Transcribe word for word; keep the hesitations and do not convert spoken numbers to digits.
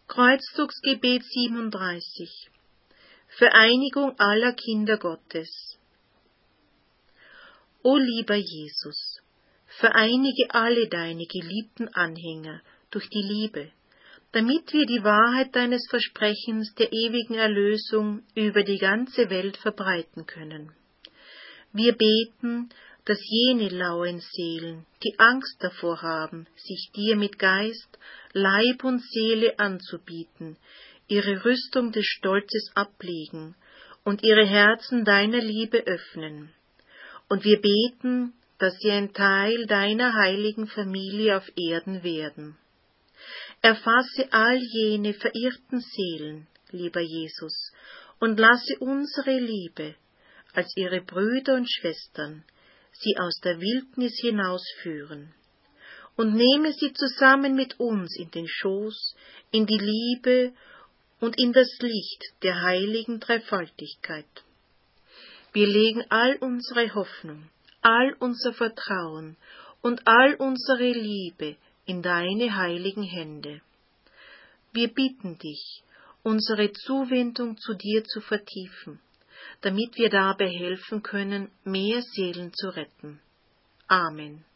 Kreuzzugsgebet siebenunddreißig. Vereinigung aller Kinder Gottes. O lieber Jesus, vereinige alle deine geliebten Anhänger durch die Liebe, damit wir die Wahrheit deines Versprechens der ewigen Erlösung über die ganze Welt verbreiten können. Wir beten, dass jene lauen Seelen, die Angst davor haben, sich dir mit Geist, Leib und Seele anzubieten, ihre Rüstung des Stolzes ablegen und ihre Herzen deiner Liebe öffnen. Und wir beten, dass sie ein Teil deiner heiligen Familie auf Erden werden. Erfasse all jene verirrten Seelen, lieber Jesus, und lasse unsere Liebe, als ihre Brüder und Schwestern, sie aus der Wildnis hinausführen. Und nehme sie zusammen mit uns in den Schoß, in die Liebe und in das Licht der heiligen Dreifaltigkeit. Wir legen all unsere Hoffnung, all unser Vertrauen und all unsere Liebe in deine heiligen Hände. Wir bitten dich, unsere Zuwendung zu dir zu vertiefen, damit wir dabei helfen können, mehr Seelen zu retten. Amen.